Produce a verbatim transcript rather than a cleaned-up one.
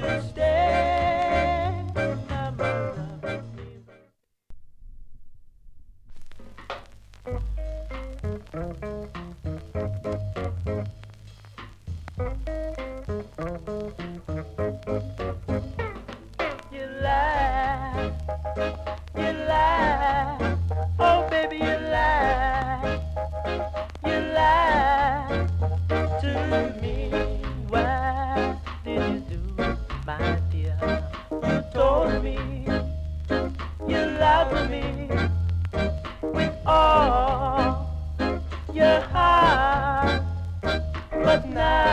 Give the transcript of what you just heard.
understand my mother. You lie, you lie, oh baby you lie, you lie to me. Why did you do, my dear? You told me, you lied to me with all your heart, but now